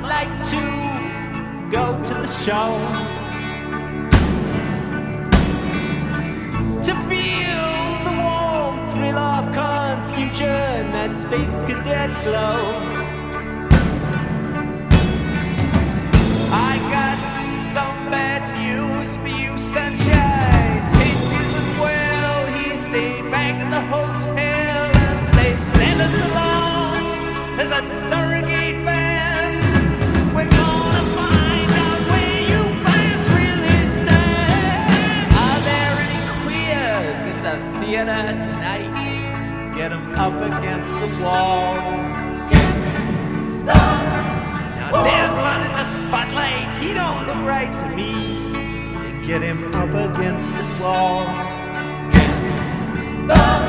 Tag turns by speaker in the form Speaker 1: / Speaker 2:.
Speaker 1: I'd like to go to the show to feel the warm thrill of confusion and space cadet glow. I got some bad news for you, sunshine. Pete isn't well, he stayed back in the hotel and they sent us along as a surrogate band. We're gonna find out where you fans really stand. Are there any queers in the theater tonight? Get 'em up against the wall. Now there's one in the spotlight, he don't look right to me. Get him up against the wall.